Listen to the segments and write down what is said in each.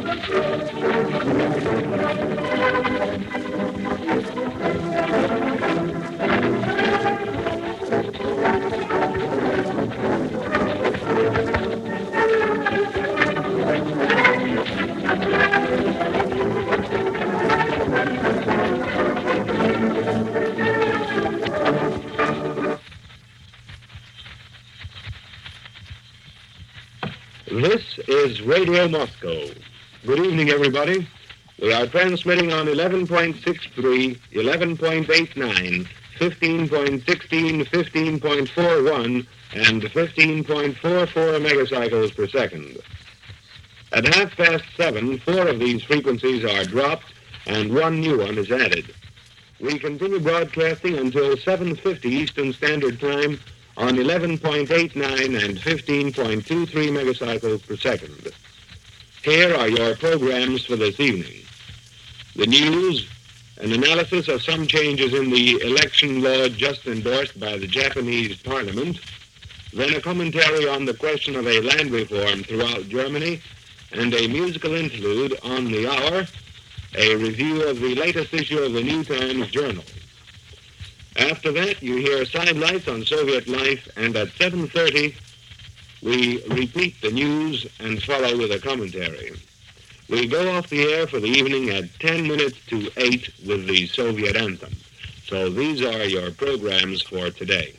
This is Radio Moscow. Good evening, everybody. We are transmitting on 11.63, 11.89, 15.16, 15.41, and 15.44 megacycles per second. At 7:30, 4 of these frequencies are dropped and one new one is added. We continue broadcasting until 7:50 Eastern Standard Time on 11.89 and 15.23 megacycles per second. Here are your programs for this evening. The news, an analysis of some changes in the election law just endorsed by the Japanese Parliament, then a commentary on the question of a land reform throughout Germany, and a musical interlude on the hour, a review of the latest issue of the New Times Journal. After that, you hear sidelights on Soviet life, and at 7:30, we repeat the news and follow with a commentary. We go off the air for the evening at 10 minutes to 8 with the Soviet anthem. So these are your programs for today.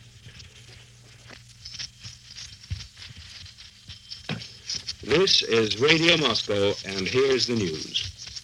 This is Radio Moscow, and here's the news.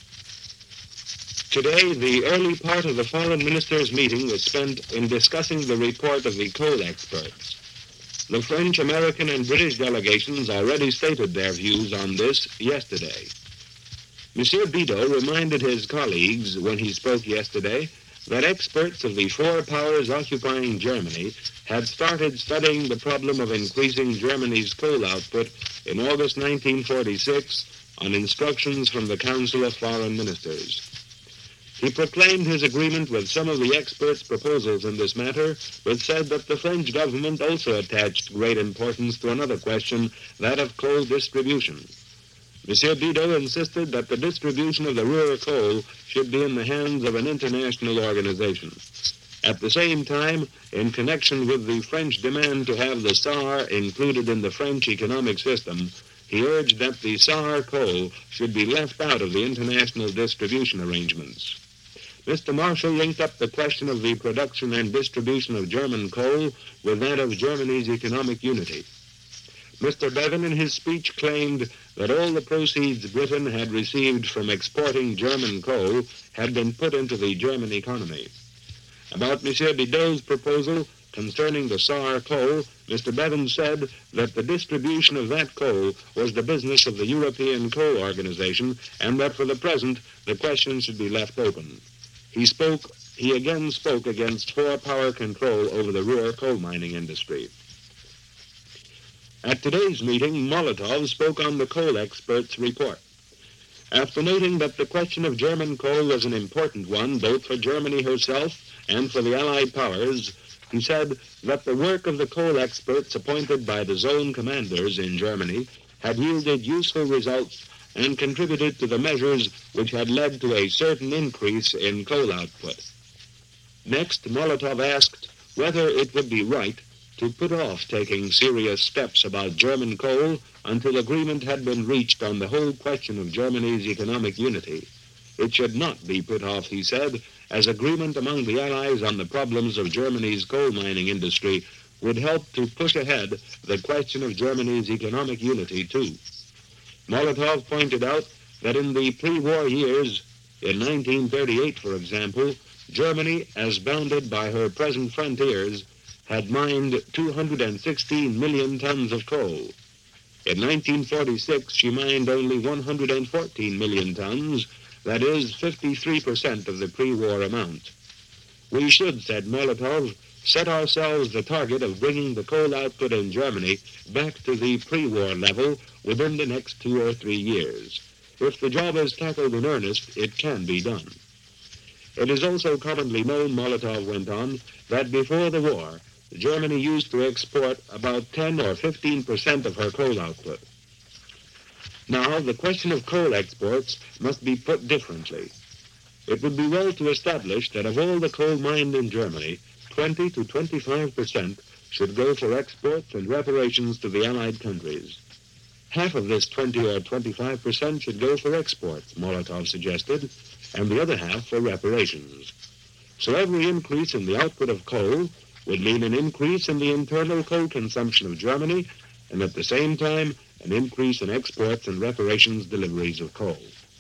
Today, the early part of the foreign ministers' meeting was spent in discussing the report of the coal experts. The French, American, and British delegations already stated their views on this yesterday. Monsieur Bidault reminded his colleagues when he spoke yesterday that experts of the four powers occupying Germany had started studying the problem of increasing Germany's coal output in August 1946 on instructions from the Council of Foreign Ministers. He proclaimed his agreement with some of the experts' proposals in this matter, but said that the French government also attached great importance to another question, that of coal distribution. Monsieur Bidault insisted that the distribution of the Ruhr coal should be in the hands of an international organization. At the same time, in connection with the French demand to have the Saar included in the French economic system, he urged that the Saar coal should be left out of the international distribution arrangements. Mr. Marshall linked up the question of the production and distribution of German coal with that of Germany's economic unity. Mr. Bevin in his speech claimed that all the proceeds Britain had received from exporting German coal had been put into the German economy. About Monsieur Bidault's proposal concerning the Saar coal, Mr. Bevin said that the distribution of that coal was the business of the European Coal Organization, and that for the present the question should be left open. He again spoke against four-power control over the Ruhr coal mining industry. At today's meeting, Molotov spoke on the coal experts' report. After noting that the question of German coal was an important one, both for Germany herself and for the Allied powers, he said that the work of the coal experts appointed by the zone commanders in Germany had yielded useful results and contributed to the measures which had led to a certain increase in coal output. Next, Molotov asked whether it would be right to put off taking serious steps about German coal until agreement had been reached on the whole question of Germany's economic unity. It should not be put off, he said, as agreement among the Allies on the problems of Germany's coal mining industry would help to push ahead the question of Germany's economic unity, too. Molotov pointed out that in the pre-war years, in 1938, for example, Germany, as bounded by her present frontiers, had mined 216 million tons of coal. In 1946, she mined only 114 million tons, that is, 53% of the pre-war amount. We should, said Molotov, set ourselves the target of bringing the coal output in Germany back to the pre-war level within the next 2 or 3 years. If the job is tackled in earnest, it can be done. It is also commonly known, Molotov went on, that before the war, Germany used to export about 10 or 15% of her coal output. Now, the question of coal exports must be put differently. It would be well to establish that of all the coal mined in Germany, 20 to 25% should go for exports and reparations to the Allied countries. Half of this 20 or 25% should go for exports, Molotov suggested, and the other half for reparations. So every increase in the output of coal would mean an increase in the internal coal consumption of Germany, and at the same time, an increase in exports and reparations deliveries of coal.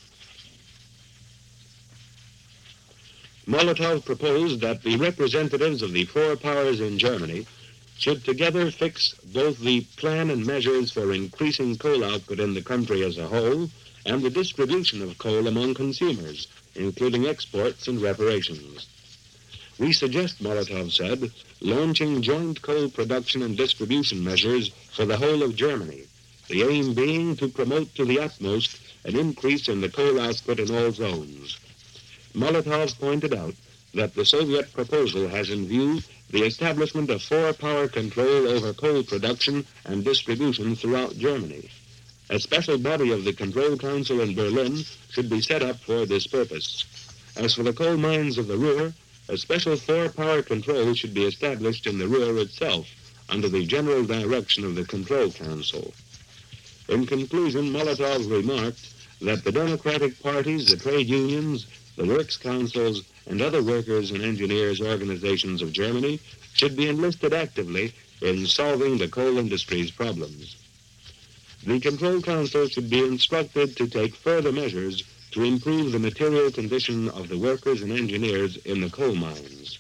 Molotov proposed that the representatives of the four powers in Germany should together fix both the plan and measures for increasing coal output in the country as a whole and the distribution of coal among consumers, including exports and reparations. We suggest, Molotov said, launching joint coal production and distribution measures for the whole of Germany, the aim being to promote to the utmost an increase in the coal output in all zones. Molotov pointed out that the Soviet proposal has in view the establishment of four-power control over coal production and distribution throughout Germany. A special body of the Control Council in Berlin should be set up for this purpose. As for the coal mines of the Ruhr, a special four-power control should be established in the Ruhr itself under the general direction of the Control Council. In conclusion, Molotov remarked that the democratic parties, the trade unions, the works councils, and other workers and engineers organizations of Germany should be enlisted actively in solving the coal industry's problems. The Control Council should be instructed to take further measures to improve the material condition of the workers and engineers in the coal mines.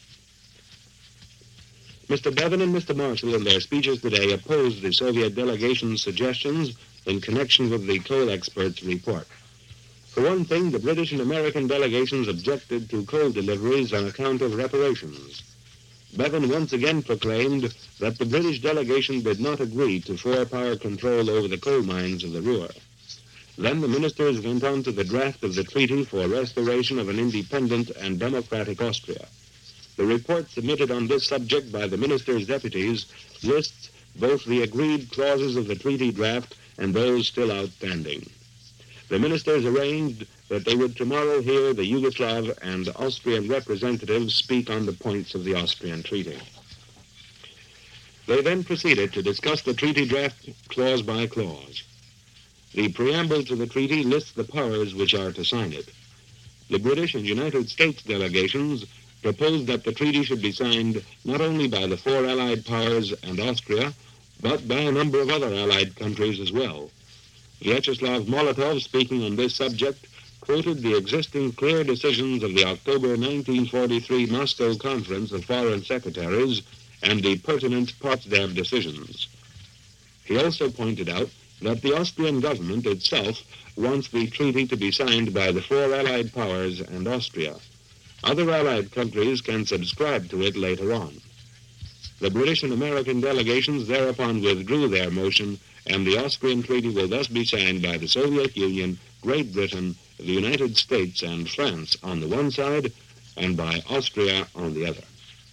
Mr. Bevin and Mr. Marshall in their speeches today opposed the Soviet delegation's suggestions in connection with the coal experts' report. For one thing, the British and American delegations objected to coal deliveries on account of reparations. Bevin once again proclaimed that the British delegation did not agree to four-power control over the coal mines of the Ruhr. Then the ministers went on to the draft of the treaty for restoration of an independent and democratic Austria. The report submitted on this subject by the ministers' deputies lists both the agreed clauses of the treaty draft and those still outstanding. The ministers arranged that they would tomorrow hear the Yugoslav and Austrian representatives speak on the points of the Austrian treaty. They then proceeded to discuss the treaty draft clause by clause. The preamble to the treaty lists the powers which are to sign it. The British and United States delegations proposed that the treaty should be signed not only by the four Allied powers and Austria, but by a number of other Allied countries as well. Vyacheslav Molotov, speaking on this subject, quoted the existing clear decisions of the October 1943 Moscow Conference of Foreign Secretaries and the pertinent Potsdam decisions. He also pointed out that the Austrian government itself wants the treaty to be signed by the four Allied powers and Austria. Other Allied countries can subscribe to it later on. The British and American delegations thereupon withdrew their motion, and the Austrian treaty will thus be signed by the Soviet Union, Great Britain, the United States, and France on the one side, and by Austria on the other.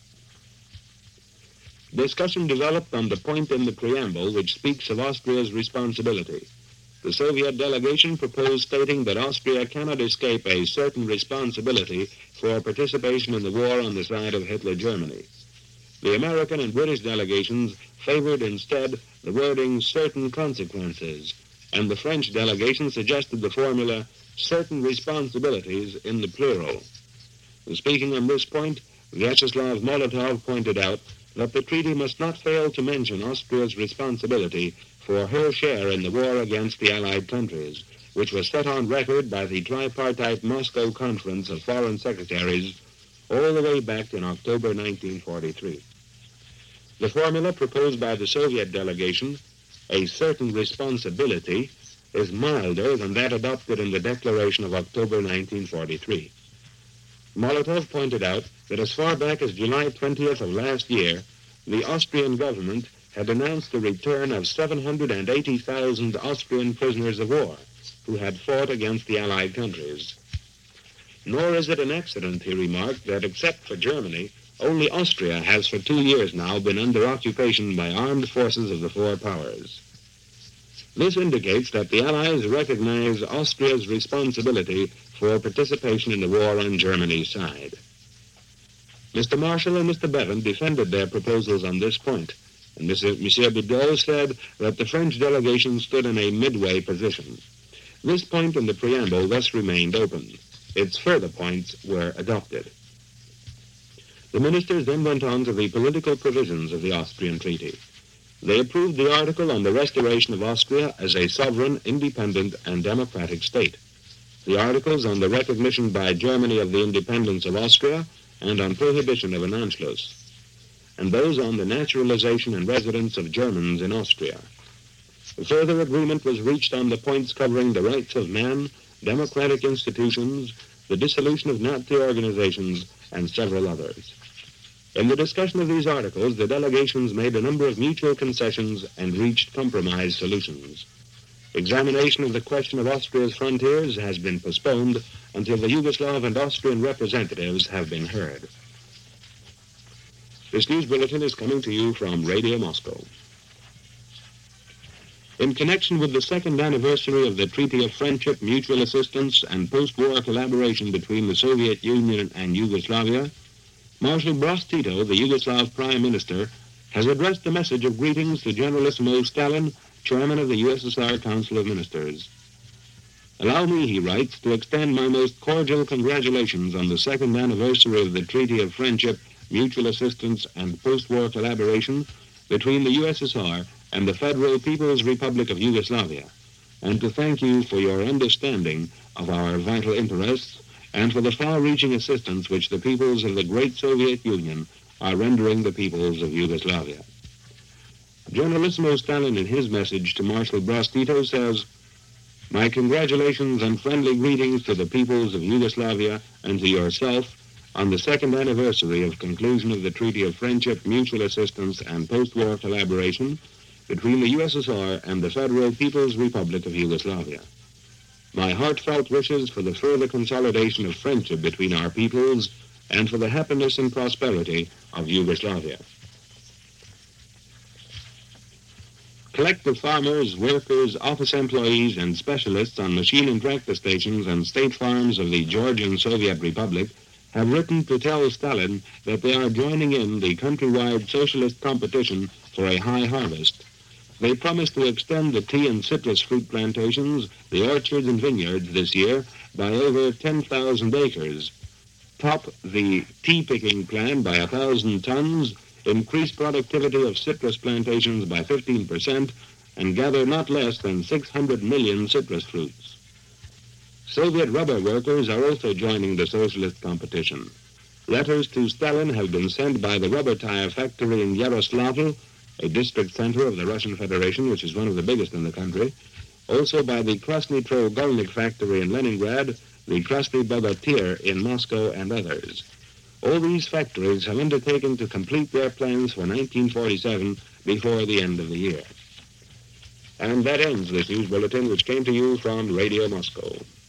Discussion developed on the point in the preamble which speaks of Austria's responsibility. The Soviet delegation proposed stating that Austria cannot escape a certain responsibility for participation in the war on the side of Hitler Germany. The American and British delegations favored instead the wording certain consequences, and the French delegation suggested the formula certain responsibilities in the plural. Speaking on this point, Vyacheslav Molotov pointed out that the treaty must not fail to mention Austria's responsibility for her share in the war against the Allied countries, which was set on record by the tripartite Moscow Conference of Foreign Secretaries all the way back in October 1943. The formula proposed by the Soviet delegation, a certain responsibility, is milder than that adopted in the Declaration of October 1943. Molotov pointed out that as far back as July 20th of last year, the Austrian government had announced the return of 780,000 Austrian prisoners of war who had fought against the Allied countries. Nor is it an accident, he remarked, that except for Germany, only Austria has for 2 years now been under occupation by armed forces of the four powers. This indicates that the Allies recognize Austria's responsibility for participation in the war on Germany's side. Mr. Marshall and Mr. Bevan defended their proposals on this point, and Monsieur Bidault said that the French delegation stood in a midway position. This point in the preamble thus remained open. Its further points were adopted. The ministers then went on to the political provisions of the Austrian treaty. They approved the article on the restoration of Austria as a sovereign, independent, and democratic state, the articles on the recognition by Germany of the independence of Austria and on prohibition of an Anschluss, and those on the naturalization and residence of Germans in Austria. A further agreement was reached on the points covering the rights of man, democratic institutions, the dissolution of Nazi organizations, and several others. In the discussion of these articles, the delegations made a number of mutual concessions and reached compromise solutions. Examination of the question of Austria's frontiers has been postponed until the Yugoslav and Austrian representatives have been heard. This news bulletin is coming to you from Radio Moscow. In connection with the second anniversary of the Treaty of Friendship, Mutual Assistance, and Post-War Collaboration between the Soviet Union and Yugoslavia, Marshal Broz Tito, the Yugoslav Prime Minister, has addressed a message of greetings to Generalissimo Stalin, Chairman of the USSR Council of Ministers. Allow me, he writes, to extend my most cordial congratulations on the second anniversary of the Treaty of Friendship, Mutual Assistance, and Post-War Collaboration between the USSR and the Federal People's Republic of Yugoslavia, and to thank you for your understanding of our vital interests and for the far-reaching assistance which the peoples of the great Soviet Union are rendering the peoples of Yugoslavia. Generalissimo Stalin, in his message to Marshal Broz Tito, says, "My congratulations and friendly greetings to the peoples of Yugoslavia and to yourself on the second anniversary of conclusion of the Treaty of Friendship, Mutual Assistance, and Post-War Collaboration between the USSR and the Federal People's Republic of Yugoslavia. My heartfelt wishes for the further consolidation of friendship between our peoples and for the happiness and prosperity of Yugoslavia." Collective farmers, workers, office employees, and specialists on machine and tractor stations and state farms of the Georgian Soviet Republic have written to tell Stalin that they are joining in the countrywide socialist competition for a high harvest. They promise to extend the tea and citrus fruit plantations, the orchards and vineyards this year by over 10,000 acres, top the tea-picking plan by 1,000 tons, increase productivity of citrus plantations by 15%, and gather not less than 600 million citrus fruits. Soviet rubber workers are also joining the socialist competition. Letters to Stalin have been sent by the rubber tire factory in Yaroslavl, a district center of the Russian Federation, which is one of the biggest in the country, also by the Krasny Trougolnik factory in Leningrad, the Krasny Bogatyr in Moscow, and others. All these factories have undertaken to complete their plans for 1947 before the end of the year. And that ends this news bulletin, which came to you from Radio Moscow.